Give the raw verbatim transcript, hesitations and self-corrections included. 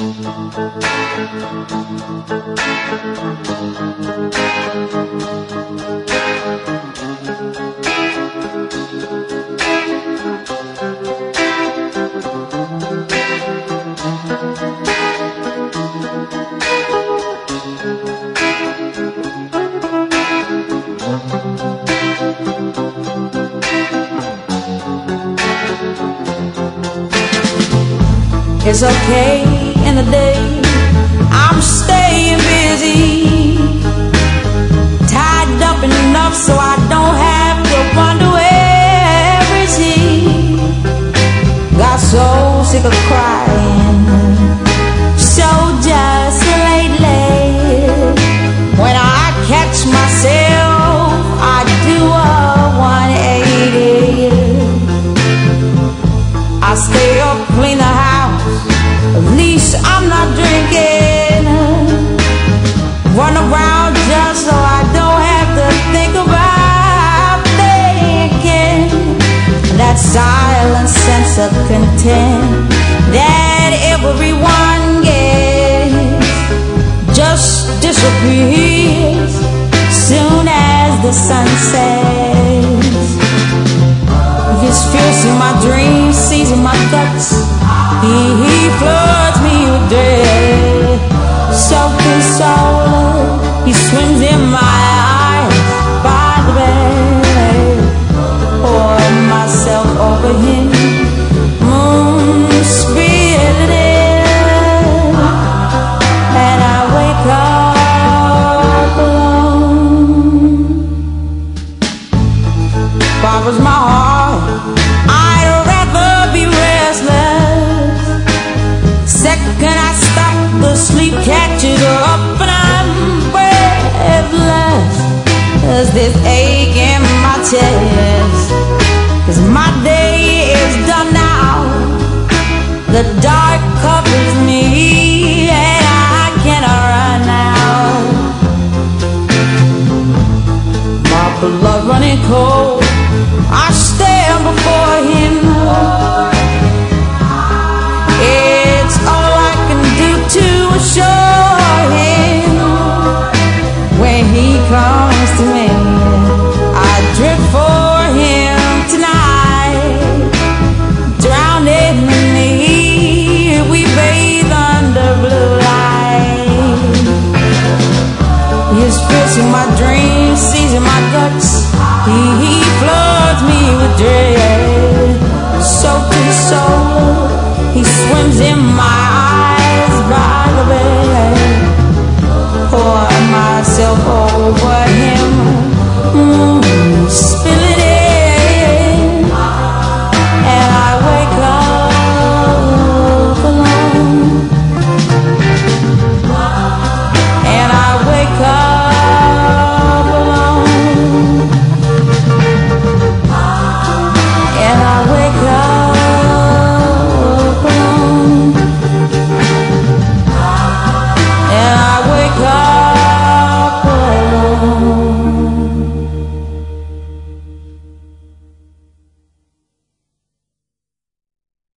It's okay in the day, I'm staying busy, tied up enough so I don't have to wonder where is he. Got so sick of crying, so just lately. When I catch myself, I do a one eighty. I stay up, clean the house, at least I'm not drinking. Run around just so I don't have to think about thinking. That silent sense of content that everyone gets just disappears soon as the sun sets. His fierce in my dreams, seizing my guts. He, he floods me with dread. Self-consoled, he swims in my eyes by the bed. Pour myself over him, moon spilling in, and I wake up alone. Bothers my heart, I'd rather be restless. Second I stop, the sleep catches up and I'm breathless. There's this ache in my chest, 'cause my day is done now. The dark